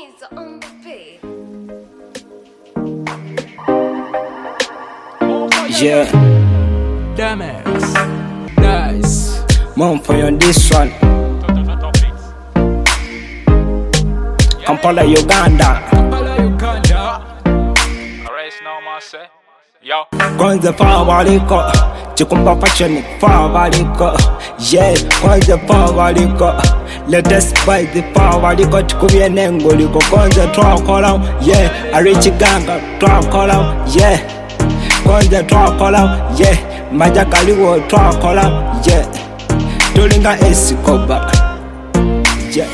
He's on the beat. Yeah, Damex, nice. mom for you on this one. Kampala, Uganda. Arrest now, man, say. Yo. Kwanza fawaliko, chikumba fashion fawaliko. Yeah, kwanza fawaliko. Let us buy the fawaliko, chikubye nengoliko. Kwanza twakola, yeah. Arichi ganga, twakola, yeah. Kwanza twakola, yeah. Majakaliwo twakola, yeah. Tulinga esikoba, yeah.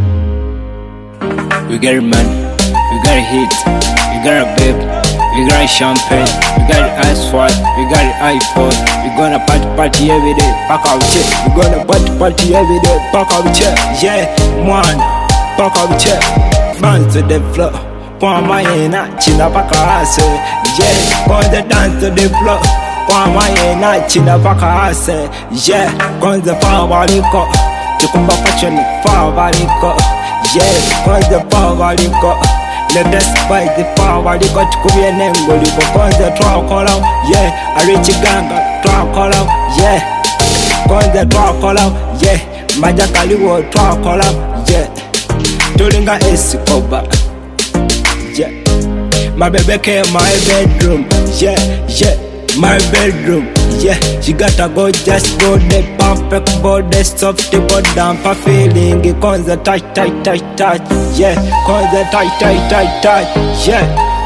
We got it, man. We got a hit. We got a babe. We got a champagne. We got the asphalt. We got the iPhone. We gonna party every day. Pack out check. We gonna party every day. Pack out check. Yeah, man. Pack out check. Bounce to the floor. Pour my ina china paka ase. Yeah, gonna dance to the floor. Pour my ina china paka ase. Yeah, gonna fawaliko. Chikumba fashion fawaliko. Yeah, kwanza fawaliko. Let us buy the fawaliko. Chikubye nengoliko. Kwanza twakola, yeah. Arichi ganga twakola, yeah. Kwanza twakola, yeah. Majakaliwo twakola, yeah. Tulinga esikoba, yeah. My baby came my bedroom, yeah, yeah. My bedroom, yeah. She got a gorgeous body, perfect body, soft body, damper feeling. Kwanza touch, yeah. Kwanza touch, yeah.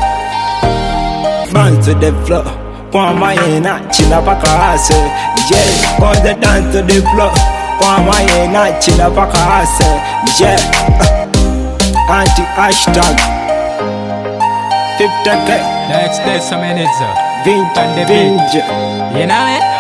Bounce to the floor, pour my ina china paka ase, yeah. Kwanza dance to the floor, pour my ina china paka ase, yeah. Anti-hashtag 50K. Next day, some minutes. Vintage. You know it?